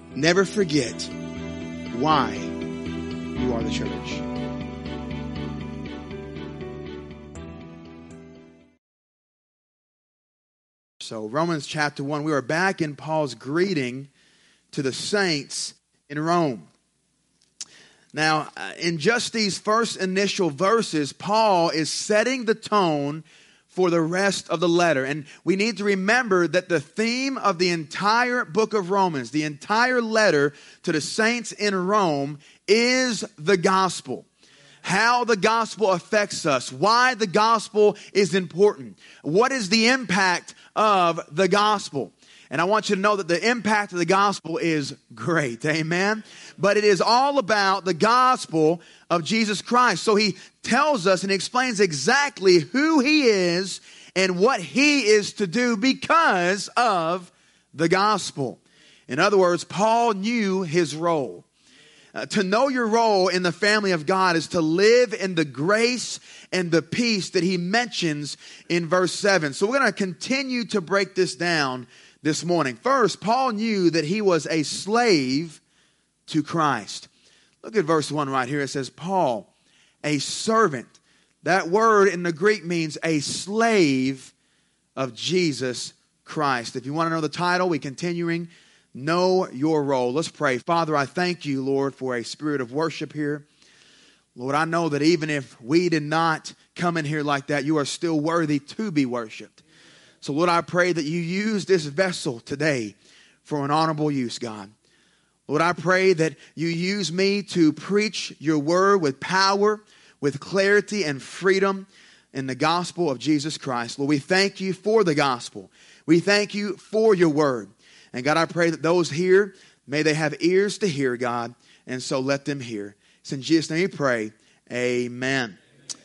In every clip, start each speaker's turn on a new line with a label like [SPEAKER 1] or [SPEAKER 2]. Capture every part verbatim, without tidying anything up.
[SPEAKER 1] Never forget why you are the church. So Romans chapter one, we are back in Paul's greeting to the saints in Rome. Now, in just these first initial verses, Paul is setting the tone for the rest of the letter. And we need to remember that the theme of the entire book of Romans, the entire letter to the saints in Rome, is the gospel. How the gospel affects us, why the gospel is important, what is the impact of the gospel. And I want you to know that the impact of the gospel is great, amen? But it is all about the gospel of Jesus Christ. So he tells us and explains exactly who he is and what he is to do because of the gospel. In other words, Paul knew his role. Uh, to know your role in the family of God is to live in the grace and the peace that he mentions in verse seven. So we're going to continue to break this down this morning. First, Paul knew that he was a slave to Christ. Look at verse one right here. It says, Paul, a servant. That word in the Greek means a slave of Jesus Christ. If you want to know the title, we're continuing. Know your role. Let's pray. Father, I thank you, Lord, for a spirit of worship here. Lord, I know that even if we did not come in here like that, you are still worthy to be worshiped. So, Lord, I pray that you use this vessel today for an honorable use, God. Lord, I pray that you use me to preach your word with power, with clarity and freedom in the gospel of Jesus Christ. Lord, we thank you for the gospel. We thank you for your word. And God, I pray that those here, may they have ears to hear, God, and so let them hear. It's in Jesus' name we pray. Amen. Amen.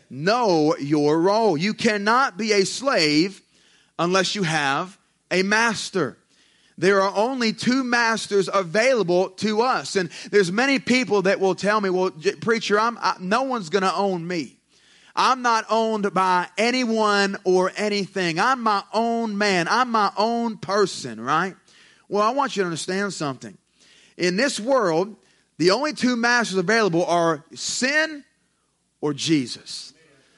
[SPEAKER 1] Know your role. You cannot be a slave unless you have a master. There are only two masters available to us. And there's many people that will tell me, well, preacher, I'm, I, no one's going to own me. I'm not owned by anyone or anything. I'm my own man. I'm my own person, right? Well, I want you to understand something. In this world, the only two masters available are sin or Jesus.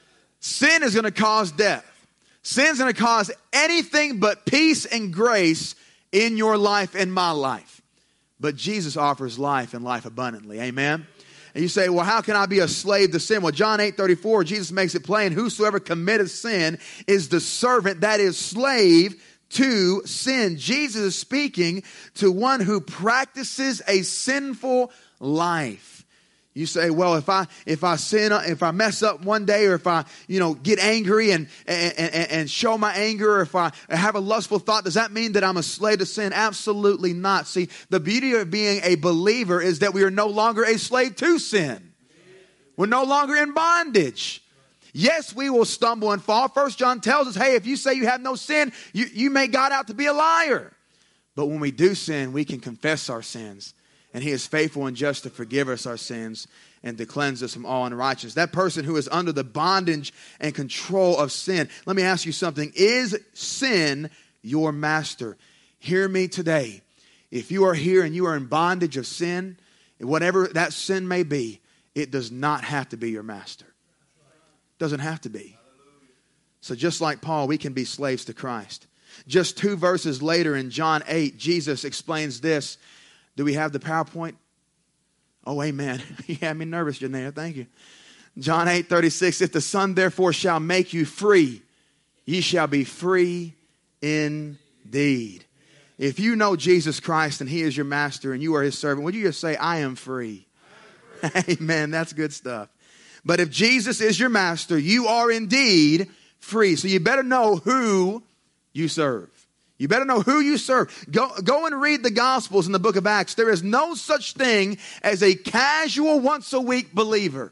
[SPEAKER 1] Sin is going to cause death. Sin is going to cause anything but peace and grace in your life and my life. But Jesus offers life and life abundantly. Amen? And you say, well, how can I be a slave to sin? Well, John eight thirty-four, Jesus makes it plain, whosoever committeth sin is the servant, that is slave to sin. Jesus is speaking to one who practices a sinful life. You say, well, if I if I sin, if I mess up one day, or if I, you know, get angry and and, and, and show my anger, or if I have a lustful thought, does that mean that I'm a slave to sin? Absolutely not. See, the beauty of being a believer is that we are no longer a slave to sin. We're no longer in bondage. Yes, we will stumble and fall. First John tells us, hey, if you say you have no sin, you, you make God out to be a liar. But when we do sin, we can confess our sins. And he is faithful and just to forgive us our sins and to cleanse us from all unrighteousness. That person who is under the bondage and control of sin. Let me ask you something. Is sin your master? Hear me today. If you are here and you are in bondage of sin, whatever that sin may be, it does not have to be your master. Doesn't have to be. So just like Paul, we can be slaves to Christ. Just two verses later in John eight, Jesus explains this. Do we have the PowerPoint? Oh, amen. You had me nervous, Janelle. Thank you. John eight thirty-six, if the Son therefore shall make you free, ye shall be free indeed. If you know Jesus Christ and he is your master and you are his servant, would you just say, I am free? I am free. Amen. That's good stuff. But if Jesus is your master, you are indeed free. So you better know who you serve. You better know who you serve. Go, go and read the Gospels in the book of Acts. There is no such thing as a casual once-a-week believer.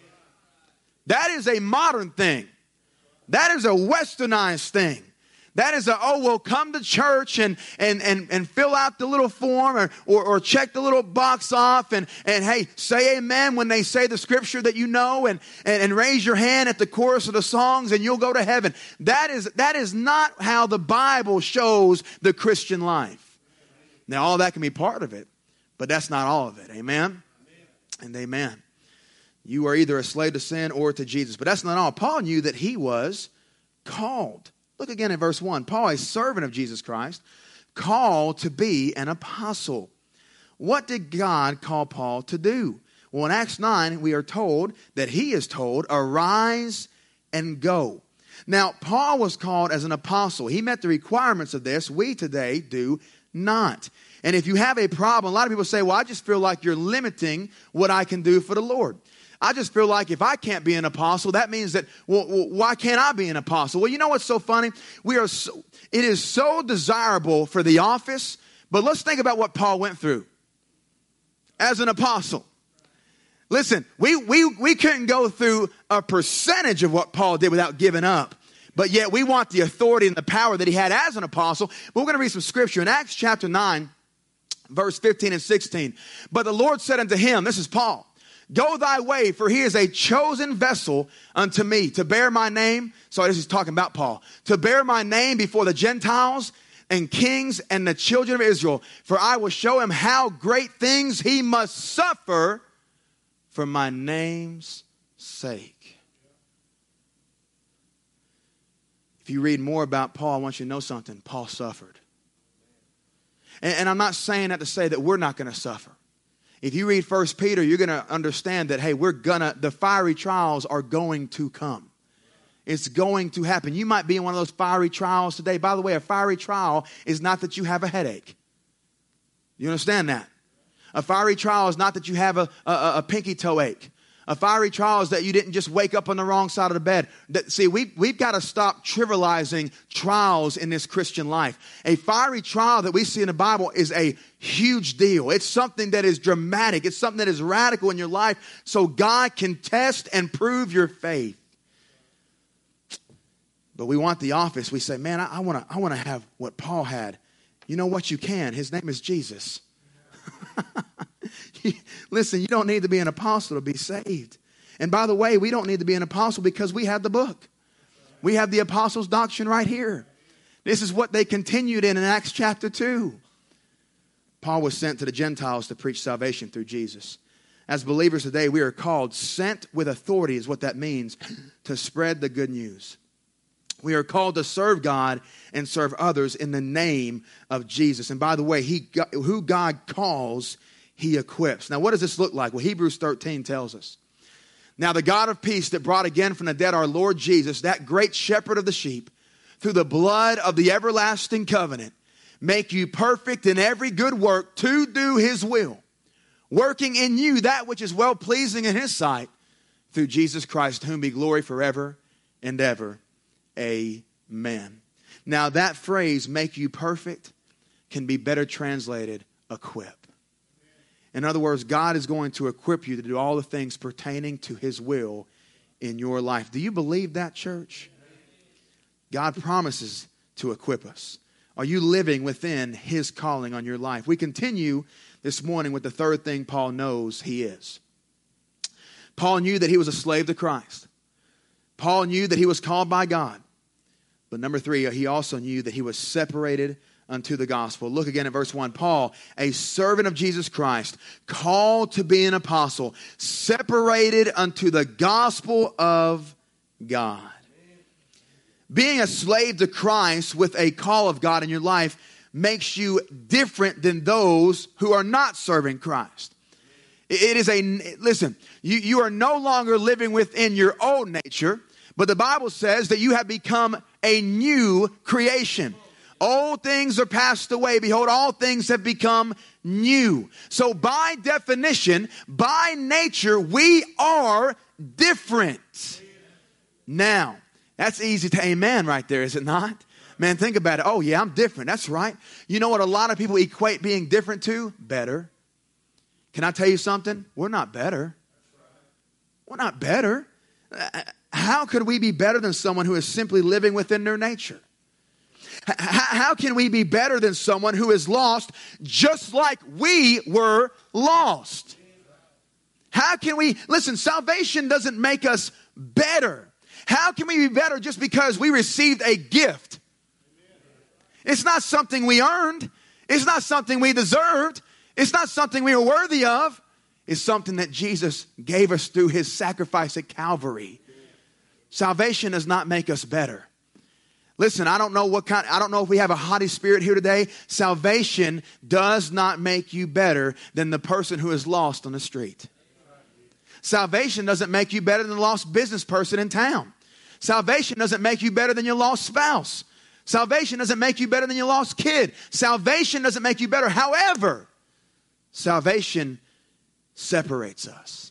[SPEAKER 1] That is a modern thing. That is a westernized thing. That is a, oh, well, come to church and and and, and fill out the little form or, or, or check the little box off and, and, hey, say amen when they say the scripture that you know and, and, and raise your hand at the chorus of the songs and you'll go to heaven. That is, that is not how the Bible shows the Christian life. Now, all that can be part of it, But that's not all of it. Amen? Amen. And amen. You are either a slave to sin or to Jesus. But that's not all. Paul knew that he was called. Look again at verse one. Paul, a servant of Jesus Christ, called to be an apostle. What did God call Paul to do? Well, in Acts nine, we are told that he is told, arise and go. Now, Paul was called as an apostle. He met the requirements of this. We today do not. And if you have a problem, a lot of people say, well, I just feel like you're limiting what I can do for the Lord. I just feel like if I can't be an apostle, that means that, well, well, why can't I be an apostle? Well, you know what's so funny? We are so, it is so desirable for the office, but let's think about what Paul went through as an apostle. Listen, we, we, we couldn't go through a percentage of what Paul did without giving up. But yet we want the authority and the power that he had as an apostle. But we're going to read some scripture in Acts chapter nine, verse fifteen and sixteen. But the Lord said unto him, this is Paul, go thy way, for he is a chosen vessel unto me to bear my name. So this is talking about Paul. To bear my name before the Gentiles and kings and the children of Israel. For I will show him how great things he must suffer for my name's sake. If you read more about Paul, I want you to know something. Paul suffered. And, and I'm not saying that to say that we're not going to suffer. If you read First Peter, you're going to understand that, hey, we're going to, the fiery trials are going to come. It's going to happen. You might be in one of those fiery trials today. By the way, a fiery trial is not that you have a headache. You understand that? A fiery trial is not that you have a, a, a pinky toe ache. A fiery trial is that you didn't just wake up on the wrong side of the bed. That, see, we, we've got to stop trivializing trials in this Christian life. A fiery trial that we see in the Bible is a huge deal. It's something that is dramatic. It's something that is radical in your life so God can test and prove your faith. But we want the office. We say, man, I, I want to I want to have what Paul had. You know what? You can. His name is Jesus. Listen, you don't need to be an apostle to be saved. And by the way, we don't need to be an apostle because we have the book. We have the apostles' doctrine right here. This is what they continued in in Acts chapter two. Paul was sent to the Gentiles to preach salvation through Jesus. As believers today, we are called, sent with authority is what that means, to spread the good news. We are called to serve God and serve others in the name of Jesus. And by the way, he, who God calls, he equips. Now, what does this look like? Well, Hebrews thirteen tells us. Now, the God of peace that brought again from the dead our Lord Jesus, that great shepherd of the sheep, through the blood of the everlasting covenant, make you perfect in every good work to do his will, working in you that which is well-pleasing in his sight, through Jesus Christ, to whom be glory forever and ever. Amen. Now, that phrase, make you perfect, can be better translated, equip. In other words, God is going to equip you to do all the things pertaining to his will in your life. Do you believe that, church? God promises to equip us. Are you living within his calling on your life? We continue this morning with the third thing Paul knows he is. Paul knew that he was a slave to Christ. Paul knew that he was called by God. But number three, he also knew that he was separated unto the gospel. Look again at verse one. Paul, a servant of Jesus Christ, called to be an apostle, separated unto the gospel of God. Being a slave to Christ with a call of God in your life makes you different than those who are not serving Christ. It is a, listen, you, you are no longer living within your old nature, but the Bible says that you have become a new creation. Old things are passed away. Behold, all things have become new. So by definition, by nature, we are different. Now, that's easy to amen right there, is it not? Man, think about it. Oh, yeah, I'm different. That's right. You know what a lot of people equate being different to? Better. Can I tell you something? We're not better. We're not better. How could we be better than someone who is simply living within their nature? How can we be better than someone who is lost just like we were lost? How can we, listen, salvation doesn't make us better. How can we be better just because we received a gift? It's not something we earned. It's not something we deserved. It's not something we are worthy of. It's something that Jesus gave us through his sacrifice at Calvary. Salvation does not make us better. Listen, I don't know what kind, I don't know if we have a haughty spirit here today. Salvation does not make you better than the person who is lost on the street. Salvation doesn't make you better than the lost business person in town. Salvation doesn't make you better than your lost spouse. Salvation doesn't make you better than your lost kid. Salvation doesn't make you better. However, salvation separates us.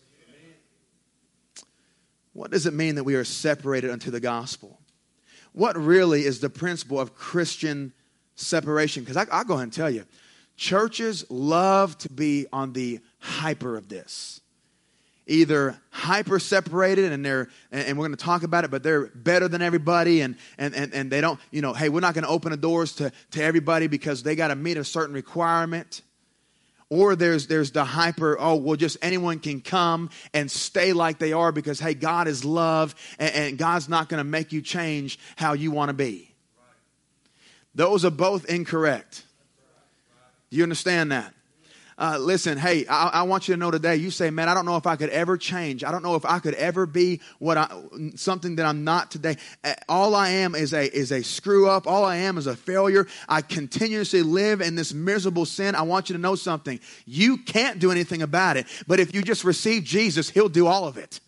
[SPEAKER 1] What does it mean that we are separated unto the gospel? What really is the principle of Christian separation? Because I'll go ahead and tell you, churches love to be on the hyper of this. Either hyper separated and they're, and we're going to talk about it, but they're better than everybody and, and, and, and they don't, you know, hey, we're not going to open the doors to, to everybody because they got to meet a certain requirement. Or there's there's the hyper, oh, well, just anyone can come and stay like they are because, hey, God is love and, and God's not going to make you change how you want to be. Those are both incorrect. Do you understand that? Uh, listen, hey, I, I want you to know today, you say, man, I don't know if I could ever change. I don't know if I could ever be what I, something that I'm not today. All I am is a, is a screw up. All I am is a failure. I continuously live in this miserable sin. I want you to know something. You can't do anything about it. But if you just receive Jesus, he'll do all of it.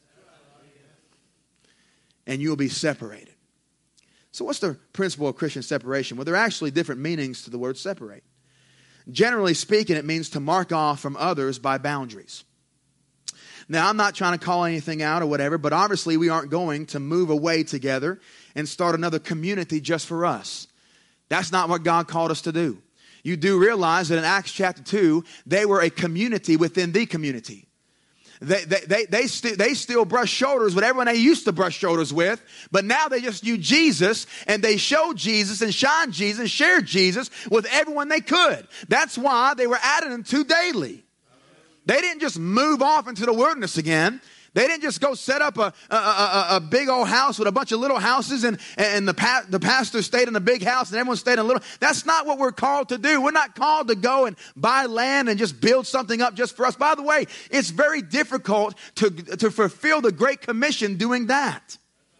[SPEAKER 1] And you'll be separated. So what's the principle of Christian separation? Well, there are actually different meanings to the word separate. Generally speaking, it means to mark off from others by boundaries. Now, I'm not trying to call anything out or whatever, but obviously we aren't going to move away together and start another community just for us. That's not what God called us to do. You do realize that in Acts chapter two, they were a community within the community. They, they, they, they, st- they still brush shoulders with everyone they used to brush shoulders with, but now they just knew Jesus, and they showed Jesus and shined Jesus and shared Jesus with everyone they could. That's why they were added unto daily. They didn't just move off into the wilderness again. They didn't just go set up a, a, a, a big old house with a bunch of little houses and, and the, pa- the pastor stayed in a big house and everyone stayed in a little. That's not what we're called to do. We're not called to go and buy land and just build something up just for us. By the way, it's very difficult to, to fulfill the Great Commission doing that.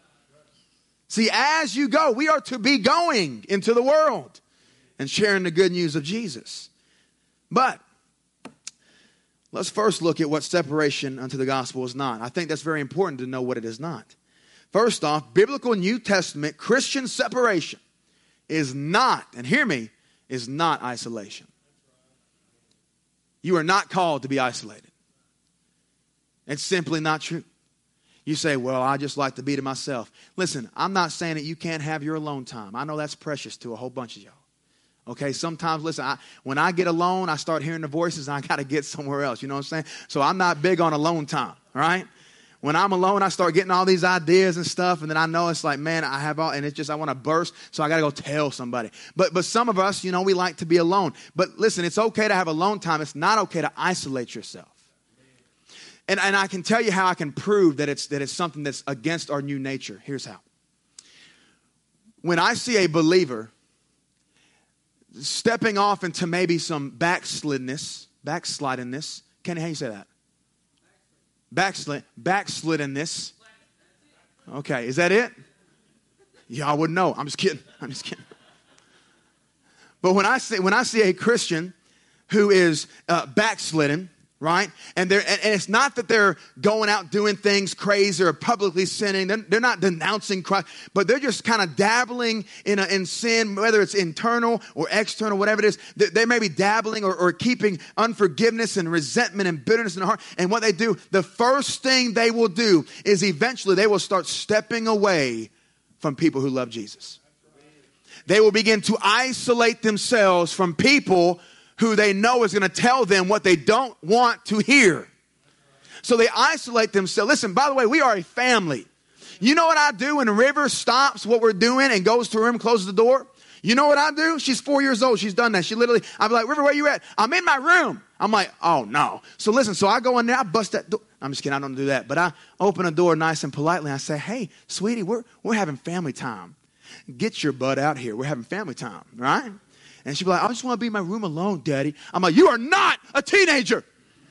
[SPEAKER 1] See, as you go, we are to be going into the world and sharing the good news of Jesus. But let's first look at what separation unto the gospel is not. I think that's very important to know what it is not. First off, biblical New Testament Christian separation is not, and hear me, is not isolation. You are not called to be isolated. It's simply not true. You say, well, I just like to be to myself. Listen, I'm not saying that you can't have your alone time. I know that's precious to a whole bunch of y'all. Okay, sometimes, listen, I, when I get alone, I start hearing the voices and I got to get somewhere else. You know what I'm saying? So I'm not big on alone time, right? When I'm alone, I start getting all these ideas and stuff, and then I know it's like, man, I have all, and it's just, I want to burst, so I got to go tell somebody. But but some of us, you know, we like to be alone. But listen, it's okay to have alone time. It's not okay to isolate yourself. And, and I can tell you how I can prove that it's, that it's something that's against our new nature. Here's how. When I see a believer stepping off into maybe some backslidness, backslidenness. Kenny, how you say that? Backslid, backslidenness. Okay, is that it? Y'all wouldn't know. I'm just kidding. I'm just kidding. But when I see when I see a Christian who is uh, backslidden, right? And they're and, and it's not that they're going out doing things crazy or publicly sinning. They're, they're not denouncing Christ, but they're just kind of dabbling in a, in sin, whether it's internal or external, whatever it is. They, they may be dabbling or, or keeping unforgiveness and resentment and bitterness in their heart. And what they do, the first thing they will do is eventually they will start stepping away from people who love Jesus. They will begin to isolate themselves from people who they know is going to tell them what they don't want to hear. So they isolate themselves. Listen, by the way, we are a family. You know what I do when River stops what we're doing and goes to her room, closes the door? You know what I do? She's four years old. She's done that. She literally, I'm like, River, where you at? I'm in my room. I'm like, oh, no. So listen, so I go in there, I bust that door. I'm just kidding, I don't do that. But I open the door nice and politely. I say, hey, sweetie, we're, we're having family time. Get your butt out here. We're having family time, right? And she'd be like, I just want to be in my room alone, Daddy. I'm like, you are not a teenager.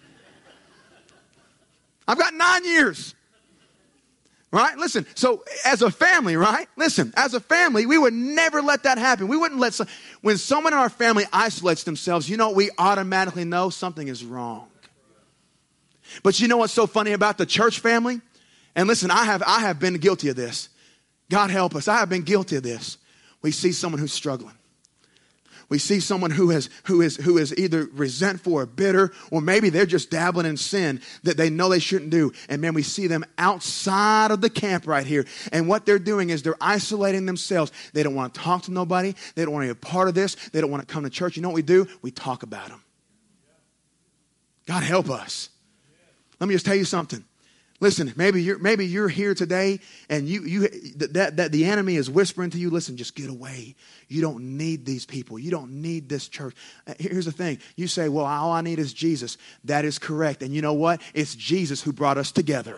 [SPEAKER 1] I've got nine years. Right? Listen, so as a family, right? Listen, as a family, we would never let that happen. We wouldn't let, some, when someone in our family isolates themselves, you know, we automatically know something is wrong. But you know what's so funny about the church family? And listen, I have, I have been guilty of this. God help us. I have been guilty of this. We see someone who's struggling. We see someone who has who is who is either resentful or bitter, or maybe they're just dabbling in sin that they know they shouldn't do. And man, we see them outside of the camp right here. And what they're doing is they're isolating themselves. They don't want to talk to nobody. They don't want to be a part of this. They don't want to come to church. You know what we do? We talk about them. God help us. Let me just tell you something. Listen, maybe you're maybe you're here today and you you that that the enemy is whispering to you, listen, just get away. You don't need these people. You don't need this church. Here's the thing. You say, well, all I need is Jesus. That is correct. And you know what? It's Jesus who brought us together.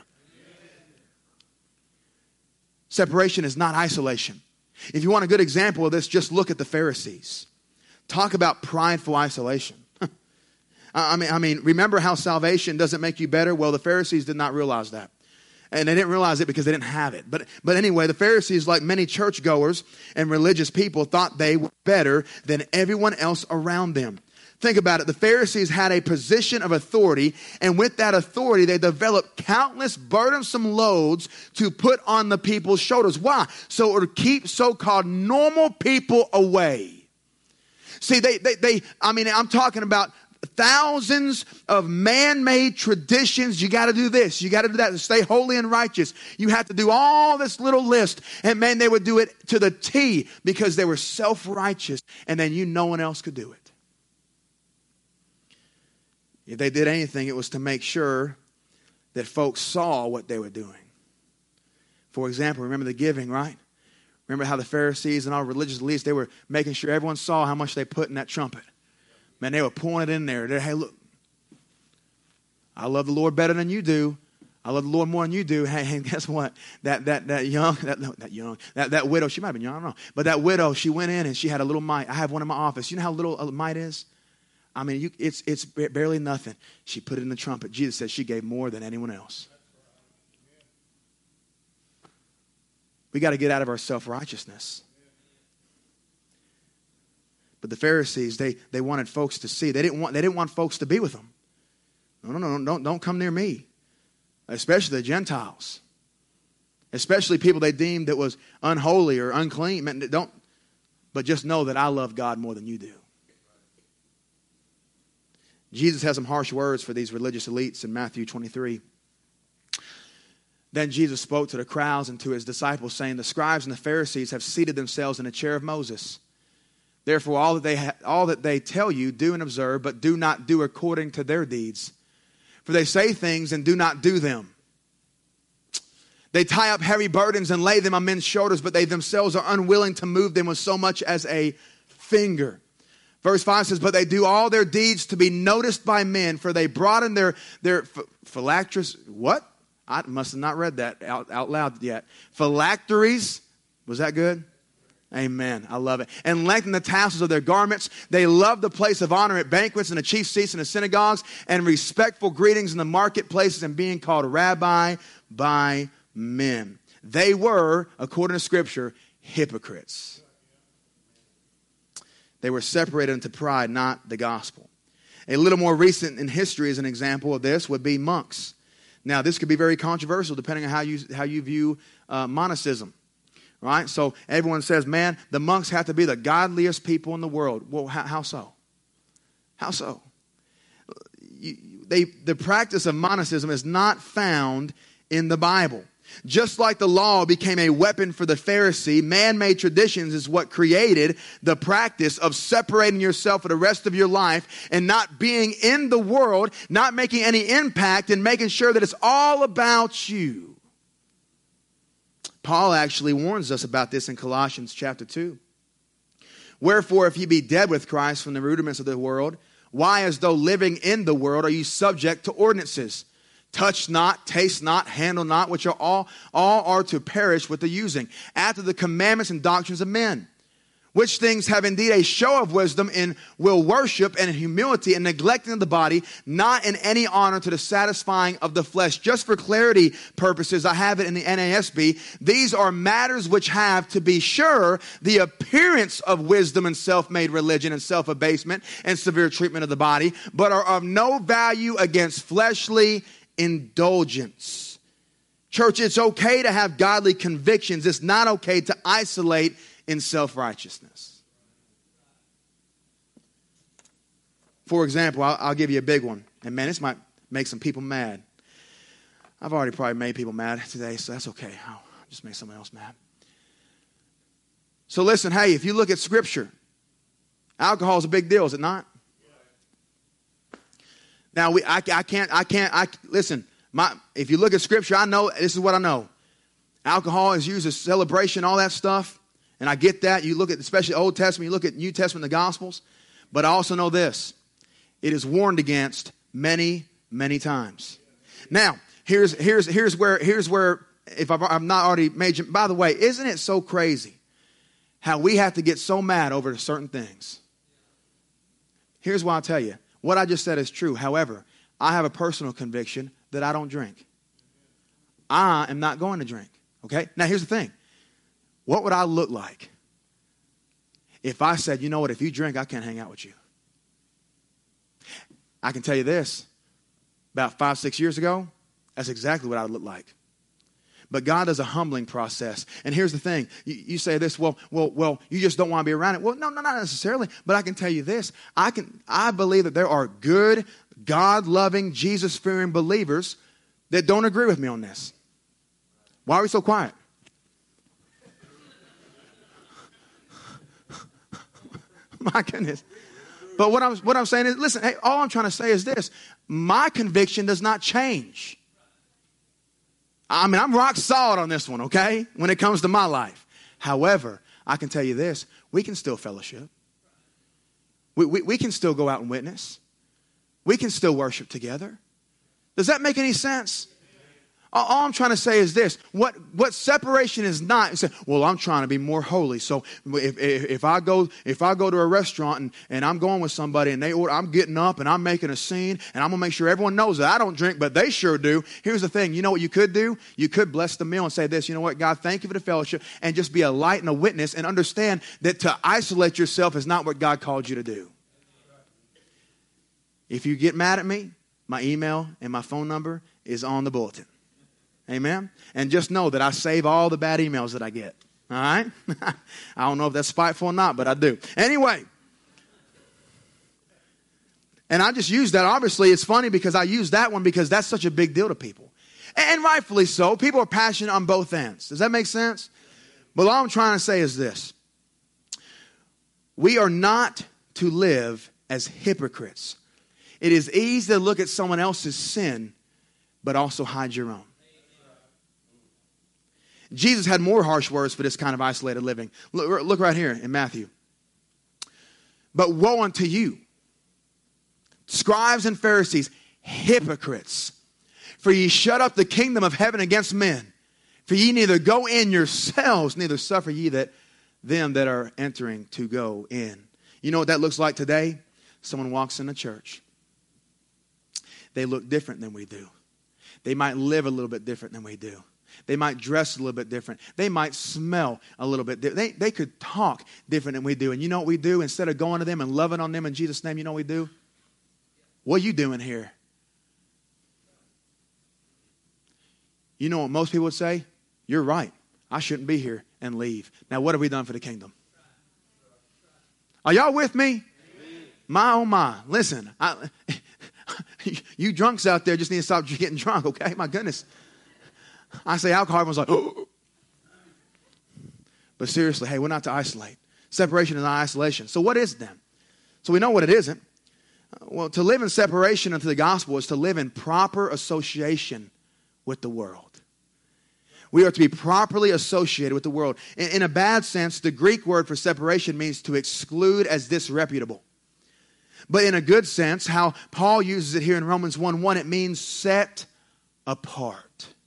[SPEAKER 1] Separation is not isolation. If you want a good example of this, just look at the Pharisees. Talk about prideful isolation. I mean, I mean, remember how salvation doesn't make you better? Well, the Pharisees did not realize that. And they didn't realize it because they didn't have it. But, but anyway, the Pharisees, like many churchgoers and religious people, thought they were better than everyone else around them. Think about it. The Pharisees had a position of authority, and with that authority, they developed countless burdensome loads to put on the people's shoulders. Why? So it would keep so-called normal people away. See, they, they, they, I mean, I'm talking about thousands of man-made traditions. You got to do this. You got to do that to stay holy and righteous. You have to do all this little list. And man, they would do it to the T because they were self-righteous. And then you, no one else could do it. If they did anything, it was to make sure that folks saw what they were doing. For example, remember the giving, right? Remember how the Pharisees and all religious elites, they were making sure everyone saw how much they put in that trumpet. Man, they were pouring it in there. They're, hey, look, I love the Lord better than you do. I love the Lord more than you do. Hey, hey guess what? That that that young, that, no, that young, that, that widow, she might have been young, I don't know. But that widow, she went in and she had a little mite. I have one in my office. You know how little a mite is? I mean, you, it's it's barely nothing. She put it in the trumpet. Jesus said she gave more than anyone else. We got to get out of our self-righteousness. But the Pharisees, they, they wanted folks to see. They didn't want they didn't want folks to be with them. No, no, no, don't, don't come near me. Especially the Gentiles. Especially people they deemed that was unholy or unclean. Man, don't, but just know that I love God more than you do. Jesus has some harsh words for these religious elites in Matthew twenty-three. Then Jesus spoke to the crowds and to his disciples, saying, the scribes and the Pharisees have seated themselves in the chair of Moses. Therefore, all that they ha- all that they tell you, do and observe, but do not do according to their deeds. For they say things and do not do them. They tie up heavy burdens and lay them on men's shoulders, but they themselves are unwilling to move them with so much as a finger. Verse five says, but they do all their deeds to be noticed by men, for they broaden their, their ph- phylacteries. What? I must have not read that out, out loud yet. Phylacteries. Was that good? Amen. I love it. And lengthen the tassels of their garments. They love the place of honor at banquets and the chief seats in the synagogues and respectful greetings in the marketplaces and being called rabbi by men. They were, according to Scripture, hypocrites. They were separated into pride, not the gospel. A little more recent in history as an example of this would be monks. Now, this could be very controversial depending on how you, how you view uh, monasticism. Right? So everyone says, man, the monks have to be the godliest people in the world. Well, how, how so? How so? You, they, the practice of monasticism is not found in the Bible. Just like the law became a weapon for the Pharisee, man-made traditions is what created the practice of separating yourself for the rest of your life and not being in the world, not making any impact, and making sure that it's all about you. Paul actually warns us about this in Colossians chapter two. Wherefore, if ye be dead with Christ from the rudiments of the world, why, as though living in the world, are you subject to ordinances? Touch not, taste not, handle not, which are all, all are to perish with the using, after the commandments and doctrines of men, Which things have indeed a show of wisdom in will worship and in humility and neglecting of the body, not in any honor to the satisfying of the flesh. Just for clarity purposes, I have it in the N A S B. These are matters which have, to be sure, the appearance of wisdom and self-made religion and self-abasement and severe treatment of the body, but are of no value against fleshly indulgence. Church, it's okay to have godly convictions. It's not okay to isolate in self-righteousness. For example, I'll, I'll give you a big one. And man, this might make some people mad. I've already probably made people mad today, so that's okay. I'll just make someone else mad. So listen, hey, if you look at Scripture, alcohol is a big deal, is it not? Now, we, I, I can't, I can't, I, listen, my, if you look at Scripture, I know, this is what I know. Alcohol is used as celebration, all that stuff. And I get that. You look at, especially Old Testament, you look at New Testament, the Gospels. But I also know this. It is warned against many, many times. Now, here's, here's, here's where, here's where, if I've, I'm not already made you, by the way, isn't it so crazy how we have to get so mad over certain things? Here's why I'll tell you. What I just said is true. However, I have a personal conviction that I don't drink. I am not going to drink. Okay? Now, here's the thing. What would I look like if I said, you know what, if you drink, I can't hang out with you? I can tell you this. About five, six years ago, that's exactly what I would look like. But God does a humbling process. And here's the thing. You, you say this, well, well, well, you just don't want to be around it. Well, no, no, not necessarily. But I can tell you this. I can. I believe that there are good, God-loving, Jesus-fearing believers that don't agree with me on this. Why are we so quiet? My goodness. But what I'm, what I'm saying is, listen, hey, all I'm trying to say is this. My conviction does not change. I mean, I'm rock solid on this one, okay, when it comes to my life. However, I can tell you this. We can still fellowship. We, we, we can still go out and witness. We can still worship together. Does that make any sense? All I'm trying to say is this. What, what separation is not, is say, well, I'm trying to be more holy. So if, if, if I go if I go to a restaurant and, and I'm going with somebody and they order, I'm getting up and I'm making a scene and I'm going to make sure everyone knows that I don't drink, but they sure do. Here's the thing. You know what you could do? You could bless the meal and say this, you know what, God, thank you for the fellowship, and just be a light and a witness and understand that to isolate yourself is not what God called you to do. If you get mad at me, my email and my phone number is on the bulletin. Amen. And just know that I save all the bad emails that I get. All right. I don't know if that's spiteful or not, but I do. Anyway. And I just use that. Obviously, it's funny because I use that one because that's such a big deal to people. And rightfully so. People are passionate on both ends. Does that make sense? But all I'm trying to say is this. We are not to live as hypocrites. It is easy to look at someone else's sin, but also hide your own. Jesus had more harsh words for this kind of isolated living. Look, look right here in Matthew. But woe unto you, scribes and Pharisees, hypocrites, for ye shut up the kingdom of heaven against men. For ye neither go in yourselves, neither suffer ye that them that are entering to go in. You know what that looks like today? Someone walks in the church. They look different than we do. They might live a little bit different than we do. They might dress a little bit different. They might smell a little bit different. They, they could talk different than we do. And you know what we do? Instead of going to them and loving on them in Jesus' name, you know what we do? What are you doing here? You know what most people would say? You're right. I shouldn't be here, and leave. Now, what have we done for the kingdom? Are y'all with me? Amen. My, oh my. Listen, I, you drunks out there just need to stop getting drunk, okay? My goodness. I say alcohol, everyone's like, oh. But seriously, hey, we're not to isolate. Separation is not isolation. So what is it then? So we know what it isn't. Well, to live in separation unto the gospel is to live in proper association with the world. We are to be properly associated with the world. In, in a bad sense, the Greek word for separation means to exclude as disreputable. But in a good sense, how Paul uses it here in Romans one one, it means set apart.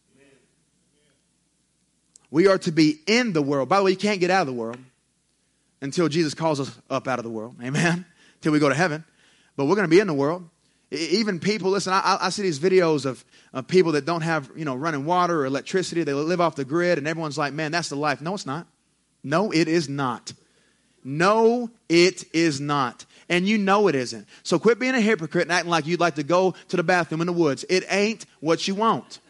[SPEAKER 1] We are to be in the world. By the way, you can't get out of the world. until Jesus calls us up out of the world. Amen. Till we go to heaven. But we're going to be in the world. Even people, listen, I, I see these videos of, of people that don't have, you know, running water or electricity. They live off the grid, and everyone's like, man, that's the life. No, it's not. No, it is not. No, it is not. And you know it isn't. So quit being a hypocrite and acting like you'd like to go to the bathroom in the woods. It ain't what you want.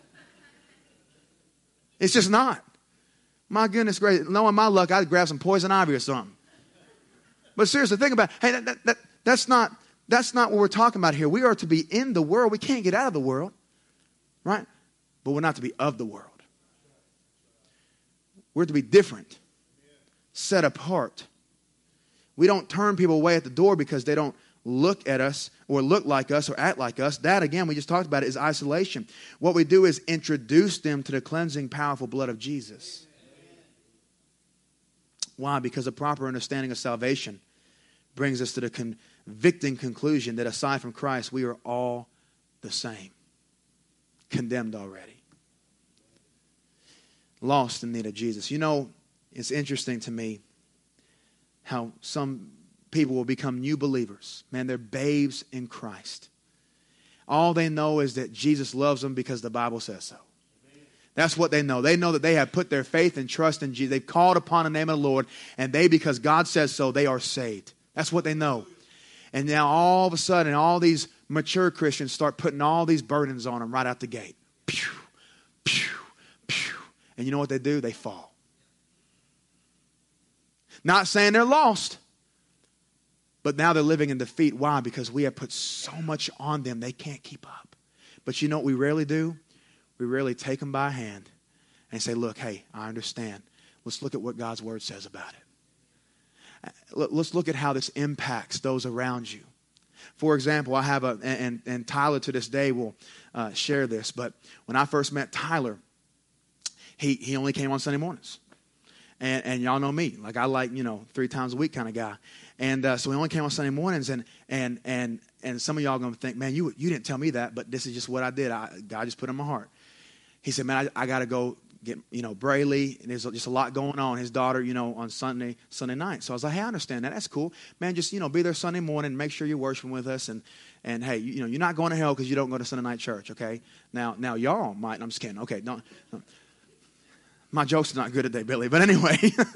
[SPEAKER 1] It's just not. My goodness gracious. Knowing my luck, I'd grab some poison ivy or something. But seriously, think about it. Hey, that, that, that, that's not... That's not what we're talking about here. We are to be in the world. We can't get out of the world, right? But we're not to be of the world. We're to be different, set apart. We don't turn people away at the door because they don't look at us or look like us or act like us. That, again, we just talked about it, is isolation. What we do is introduce them to the cleansing, powerful blood of Jesus. Why? Because a proper understanding of salvation brings us to the convicting conclusion that aside from Christ, we are all the same. Condemned already. Lost in need of Jesus. You know, it's interesting to me how some people will become new believers. Man, they're babes in Christ. All they know is that Jesus loves them because the Bible says so. That's what they know. They know that they have put their faith and trust in Jesus. They've called upon the name of the Lord, and they, because God says so, they are saved. That's what they know. And now all of a sudden, all these mature Christians start putting all these burdens on them right out the gate. Pew, pew, pew. And you know what they do? They fall. Not saying they're lost, but now they're living in defeat. Why? Because we have put so much on them they can't keep up. But you know what we rarely do? We rarely take them by a hand and say, look, hey, I understand. Let's look at what God's word says about it. Let's look at how this impacts those around you. For example, I have a, and, and Tyler to this day will uh, share this, but when I first met Tyler, he, he only came on Sunday mornings. And, and y'all know me. Like I like, you know, three times a week kind of guy. And uh, so he only came on Sunday mornings. And and and and some of y'all are going to think, man, you you didn't tell me that, but this is just what I did. I, God just put it in my heart. He said, man, I, I got to go get, you know, Brayley. And there's just a lot going on. His daughter, you know, on Sunday Sunday night. So I was like, hey, I understand that. That's cool. Man, just, you know, be there Sunday morning. Make sure you're worshiping with us. And, and hey, you, you know, you're not going to hell because you don't go to Sunday night church, okay? Now, now y'all might. I'm just kidding. Okay, don't. don't. My joke's not good today, Billy. But anyway.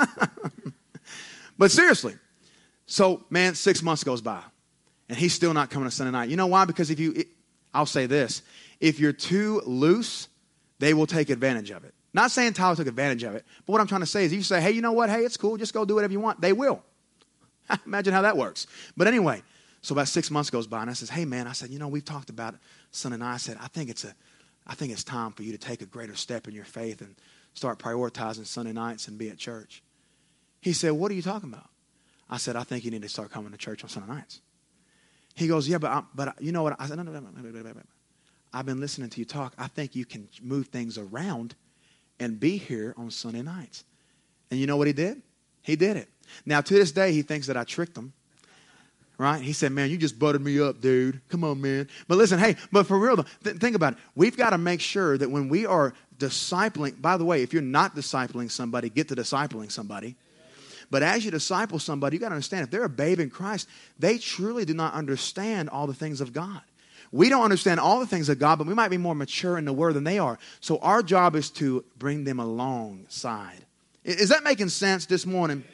[SPEAKER 1] But seriously. So, man, six months goes by. And he's still not coming to Sunday night. You know why? Because if you, it, I'll say this. If you're too loose, they will take advantage of it. Not saying Tyler took advantage of it. But what I'm trying to say is you say, hey, you know what? Hey, it's cool. Just go do whatever you want. They will. Imagine how that works. But anyway, so about six months goes by. And I says, hey, man, I said, you know, we've talked about Sunday night. I said, I think it's a, I think it's time for you to take a greater step in your faith and start prioritizing Sunday nights and be at church. He said, what are you talking about? I said, I think you need to start coming to church on Sunday nights. He goes, yeah, but I, but you know what? I said, no, no, no, no, no, no, no. I've been listening to you talk. I think you can move things around and be here on Sunday nights. And you know what he did? He did it. Now, to this day, he thinks that I tricked him. Right? He said, man, you just buttered me up, dude. Come on, man. But listen, hey, but for real, though, th- think about it. We've got to make sure that when we are discipling, by the way, if you're not discipling somebody, get to discipling somebody. But as you disciple somebody, you got to understand, if they're a babe in Christ, they truly do not understand all the things of God. We don't understand all the things of God, but we might be more mature in the Word than they are. So our job is to bring them alongside. Is that making sense this morning?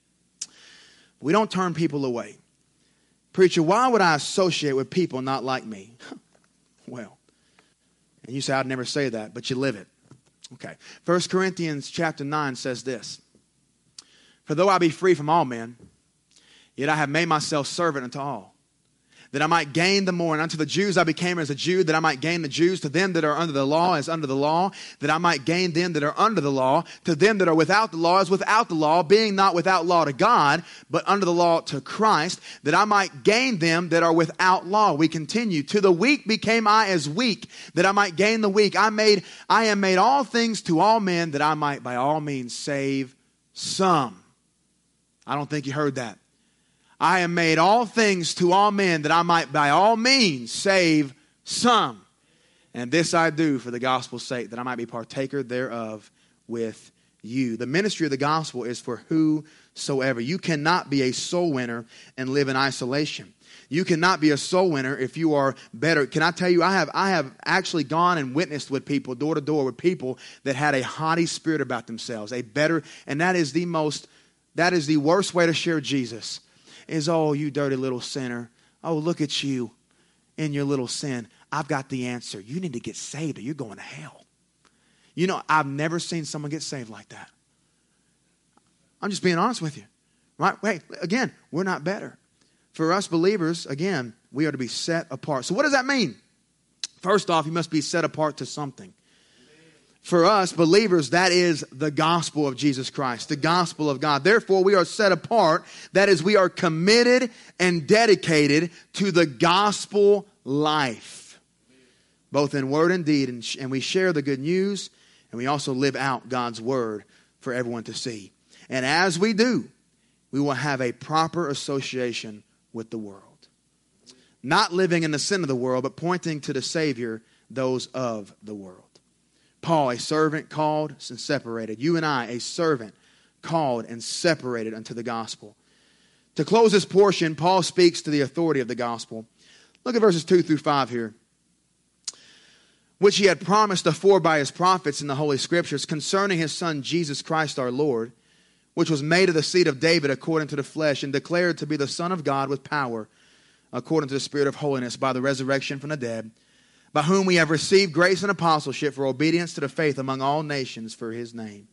[SPEAKER 1] We don't turn people away. Preacher, why would I associate with people not like me? Well, and you say, I'd never say that, but you live it. Okay. First Corinthians chapter nine says this. For though I be free from all men, yet I have made myself servant unto all, that I might gain the more. And unto the Jews I became as a Jew, that I might gain the Jews. To them that are under the law as under the law, that I might gain them that are under the law. To them that are without the law as without the law, being not without law to God, but under the law to Christ, that I might gain them that are without law. We continue. To the weak became I as weak, that I might gain the weak. I made, I am made all things to all men, that I might by all means save some. I don't think you heard that. I am made all things to all men, that I might by all means save some. And this I do for the gospel's sake, that I might be partaker thereof with you. The ministry of the gospel is for whatsoever. You cannot be a soul winner and live in isolation. You cannot be a soul winner if you are better. Can I tell you, I have I have actually gone and witnessed with people, door to door with people that had a haughty spirit about themselves, a better, and that is the most, that is the worst way to share Jesus, is, oh, you dirty little sinner. Oh, look at you in your little sin. I've got the answer. You need to get saved or you're going to hell. You know, I've never seen someone get saved like that. I'm just being honest with you. Right? Wait, again, we're not better. For us believers, again, we are to be set apart. So what does that mean? First off, you must be set apart to something. For us believers, that is the gospel of Jesus Christ, the gospel of God. Therefore, we are set apart. That is, we are committed and dedicated to the gospel life, both in word and deed. And, sh- and we share the good news, and we also live out God's word for everyone to see. And as we do, we will have a proper association with the world. Not living in the sin of the world, but pointing to the Savior, those of the world. Paul, a servant called and separated. You and I, a servant called and separated unto the gospel. To close this portion, Paul speaks to the authority of the gospel. Look at verses two through five here. Which he had promised afore by his prophets in the Holy Scriptures concerning his Son Jesus Christ our Lord, which was made of the seed of David according to the flesh, and declared to be the Son of God with power, according to the Spirit of holiness, by the resurrection from the dead, by whom we have received grace and apostleship for obedience to the faith among all nations for his name.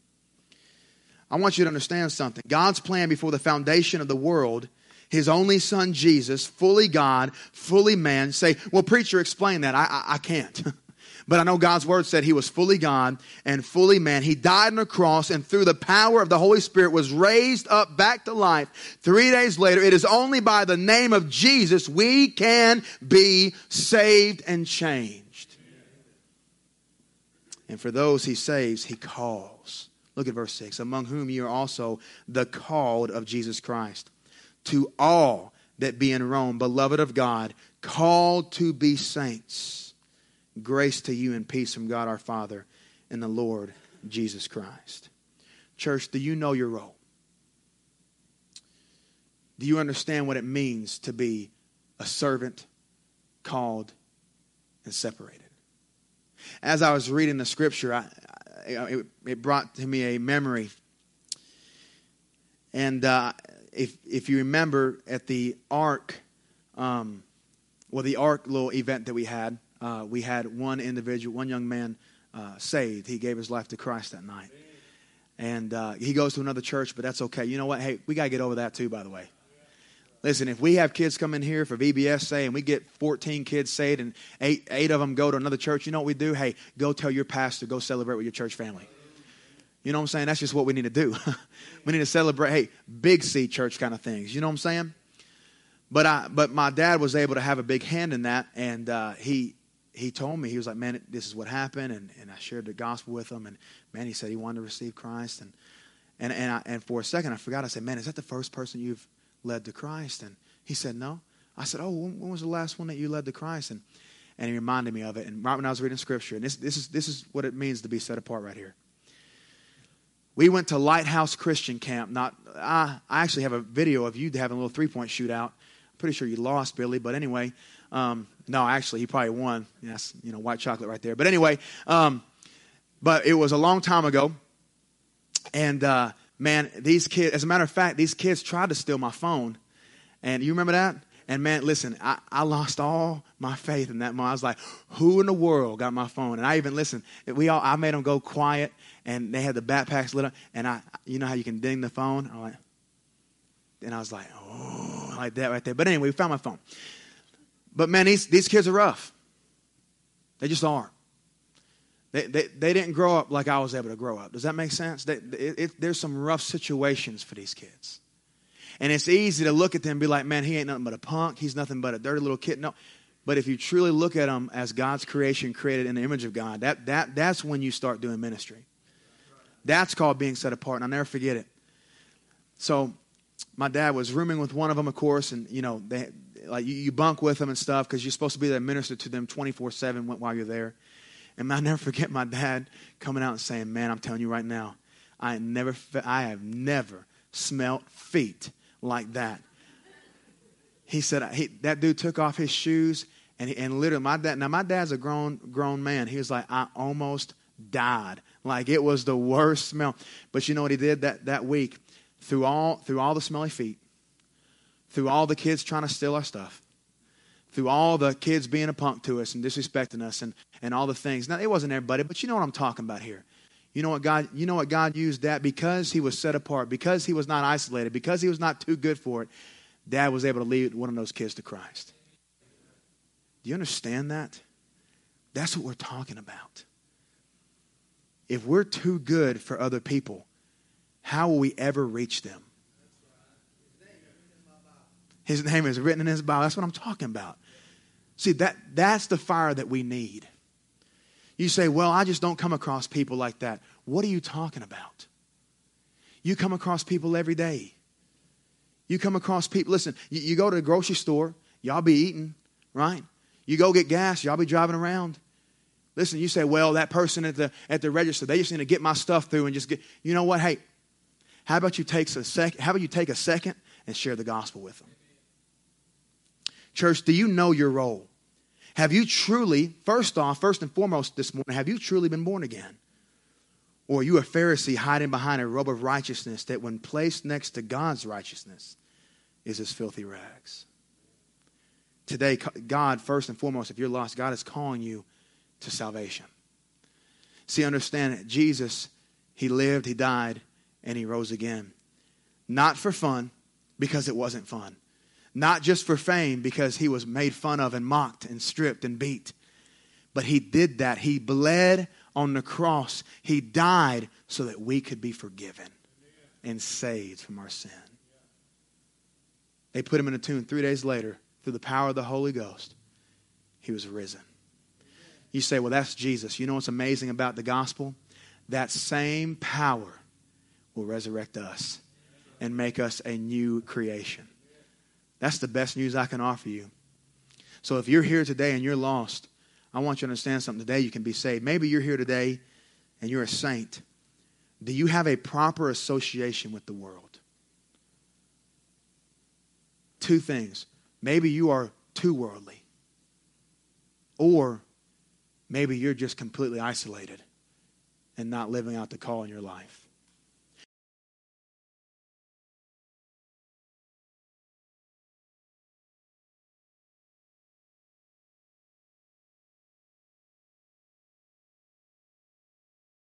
[SPEAKER 1] I want you to understand something. God's plan before the foundation of the world, his only Son Jesus, fully God, fully man. Say, well, preacher, explain that. I, I, I can't. But I know God's word said he was fully God and fully man. He died on a cross, and through the power of the Holy Spirit was raised up back to life. Three days later, it is only by the name of Jesus we can be saved and changed. And for those he saves, he calls. Look at verse six. Among whom you are also the called of Jesus Christ. To all that be in Rome, beloved of God, called to be saints. Grace to you and peace from God our Father and the Lord Jesus Christ. Church, do you know your role? Do you understand what it means to be a servant, called, and separated? As I was reading the scripture, I, I, it, it brought to me a memory. And uh, if if you remember at the Ark, um, well, the Ark little event that we had, Uh, we had one individual, one young man uh, saved. He gave his life to Christ that night. And uh, he goes to another church, but that's okay. You know what? Hey, we got to get over that too, by the way. Listen, if we have kids come in here for V B S, say, and we get fourteen kids saved and eight, eight of them go to another church, you know what we do? Hey, go tell your pastor, go celebrate with your church family. You know what I'm saying? That's just what we need to do. We need to celebrate, hey, big C church kind of things. You know what I'm saying? But I, but my dad was able to have a big hand in that, and uh, he... He told me, he was like, man, this is what happened. And, and I shared the gospel with him. And, man, he said he wanted to receive Christ. And and and, I, and for a second, I forgot. I said, man, is that the first person you've led to Christ? And he said, no. I said, oh, when, when was the last one that you led to Christ? And and he reminded me of it. And right when I was reading Scripture, and this, this, is, this is what it means to be set apart right here. We went to Lighthouse Christian Camp. Not, I, I actually have a video of you having a little three-point shootout. I'm pretty sure you lost, Billy. But anyway... Um, no, actually, he probably won. Yes, you know, white chocolate right there. But anyway, um, but it was a long time ago. And, uh, man, these kids, as a matter of fact, these kids tried to steal my phone. And you remember that? And, man, listen, I, I lost all my faith in that moment. I was like, who in the world got my phone? And I even, listen, we all, I made them go quiet, and they had the backpacks lit up. And, I, you know how you can ding the phone? I'm like, and I was like, oh, like that right there. But anyway, we found my phone. But, man, these, these kids are rough. They just are. They, they, they didn't grow up like I was able to grow up. Does that make sense? They, it, it, there's some rough situations for these kids. And it's easy to look at them and be like, man, he ain't nothing but a punk. He's nothing but a dirty little kid. No. But if you truly look at them as God's creation created in the image of God, that, that, that's when you start doing ministry. That's called being set apart, and I'll never forget it. So my dad was rooming with one of them, of course, and, you know, they like you, you bunk with them and stuff because you're supposed to be there to minister to them twenty-four seven while you're there. And I'll never forget my dad coming out and saying, man, I'm telling you right now, I never, I have never smelt feet like that. He said, he, that dude took off his shoes, and, he, and literally, my dad, now my dad's a grown, grown man. He was like, I almost died. Like, it was the worst smell. But you know what he did that, that week? Through all, through all the smelly feet, through all the kids trying to steal our stuff, through all the kids being a punk to us and disrespecting us and, and all the things. Now, it wasn't everybody, but you know what I'm talking about here. You know what God, you know what God used that because he was set apart, because he was not isolated, because he was not too good for it. Dad was able to lead one of those kids to Christ. Do you understand that? That's what we're talking about. If we're too good for other people, how will we ever reach them? His name is written in his Bible. That's what I'm talking about. See, that, that's the fire that we need. You say, well, I just don't come across people like that. What are you talking about? You come across people every day. You come across people. Listen, you, you go to the grocery store, y'all be eating, right? You go get gas, y'all be driving around. Listen, you say, well, that person at the at the register, they just need to get my stuff through and just get. You know what? Hey, how about you take a sec? How about you take a second and share the gospel with them? Church, do you know your role? Have you truly, first off, first and foremost this morning, have you truly been born again? Or are you a Pharisee hiding behind a robe of righteousness that when placed next to God's righteousness is as filthy rags? Today, God, first and foremost, if you're lost, God is calling you to salvation. See, understand that Jesus, he lived, he died, and he rose again. Not for fun, because it wasn't fun. Not just for fame, because he was made fun of and mocked and stripped and beat. But he did that. He bled on the cross. He died so that we could be forgiven and saved from our sin. They put him in a tomb. Three days later, through the power of the Holy Ghost, he was risen. You say, well, that's Jesus. You know what's amazing about the gospel? That same power will resurrect us and make us a new creation. That's the best news I can offer you. So if you're here today and you're lost, I want you to understand something. Today you can be saved. Maybe you're here today and you're a saint. Do you have a proper association with the world? Two things. Maybe you are too worldly. Or maybe you're just completely isolated and not living out the call in your life.